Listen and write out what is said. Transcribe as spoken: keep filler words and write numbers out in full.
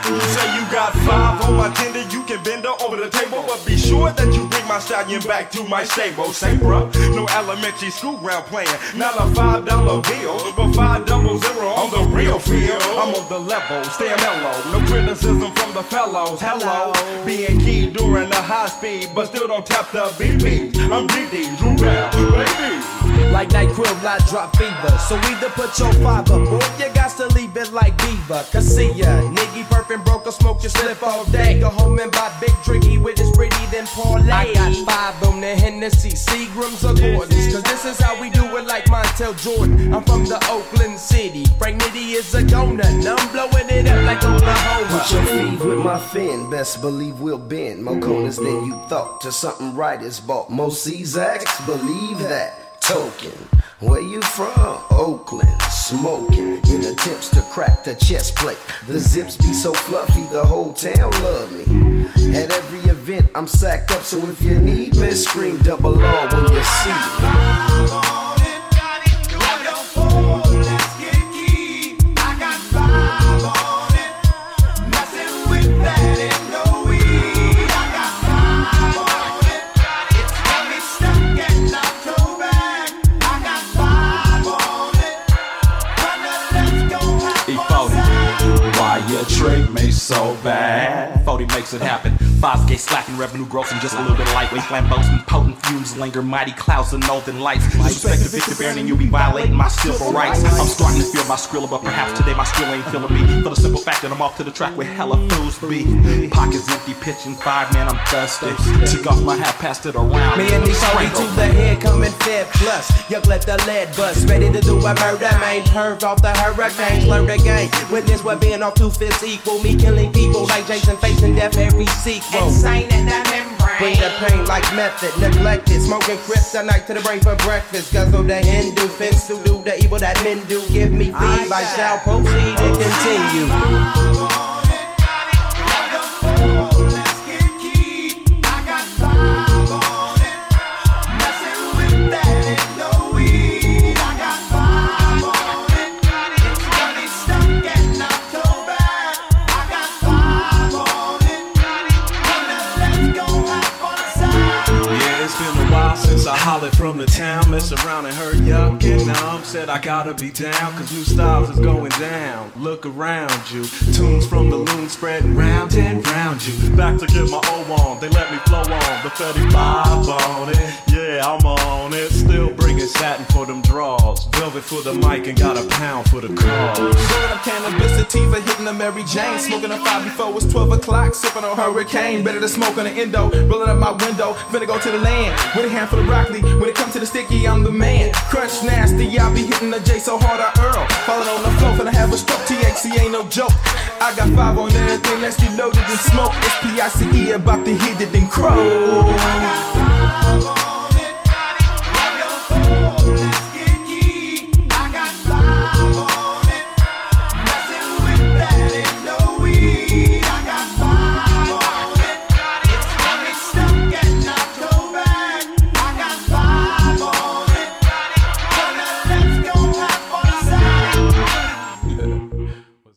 You say you got five on my tender, you can bend her over the table, but be sure that you bring my stallion back to my stable. Say, bruh, no elementary school ground playing, not a five dollar bill, but five double zero on the real field. I'm on the level, stay mellow, no criticism from the fellows. Hello, being key during the high speed, but still don't tap the B P. I'm D D, Drew Bell, baby. Like NyQuil, I drop fever. So either put your five up, or you got to leave it like Beaver. Cause see ya, nigga perfect broke or smoke your slip all day. Go home and buy big drinky with his pretty then parlay. I got five on the Hennessy, Seagrams or Gordons. Cause this is how we do it like Montel Jordan. I'm from the Oakland City. Frank Nitty is a donut. And I'm blowing it up like Oklahoma. Put your feet with my fin, best believe we'll bend. More corners than you thought, to something right is bought. Most C-Zacks, believe that. Token, where you from? Oakland, smoking in attempts to crack the chest plate. The zips be so fluffy, the whole town love me. At every event, I'm sacked up, so if you need me, scream double R when you see me. Your trick may so bad. forty makes it happen. Five skate slacking, revenue gross and just a little bit of lightweight flambeaus and potent fumes linger. Mighty clouds of northern lights. Disrespect to Victor Baron and you'll be violating my civil rights. I'm starting to feel my skrilla, but perhaps today my skrill ain't feeling me. For the simple fact that I'm off to the track with hella fools to be. Pockets empty, pitching five, man, I'm thirsty. Took off my hat, passed it around. Me and these forty to the head coming fed plus. Yuck, let the lead bust. Ready to do a murder, man. Curved off the hurricane, slur the game. Witness what being off two fists equal. Me killing people like Jason facing death every sequel. Insane in the membrane. Bring the pain like method, neglected. Smoking kryptonite to the brain for breakfast. Guzzle the Hindu, fence to do the evil that men do. Give me feed, I shall proceed and continue. I hollered from the town, mess around and hurt y'all. Get numb, said I gotta be down, cause new styles is going down. Look around you, tunes from the loon spreading round and round you. Back to get my O on, they let me flow on. The thirty-five on it, yeah, I'm on it. Still bringing satin for them draws. Velvet for the mic and got a pound for the cause. Rolling up cannabis sativa, hitting a Mary Jane. Smoking a five before it's twelve o'clock, sipping on hurricane. Better to smoke on the endo, rolling up my window. Finna go to the land, with a handful of broccoli. When it comes to the sticky, I'm the man. Crunch nasty, I be hitting the J so hard I earl. Falling on the floor, finna have a stroke. T H C ain't no joke. I got five on everything, let's get loaded and smoke. S P I C E about to hit it and crow.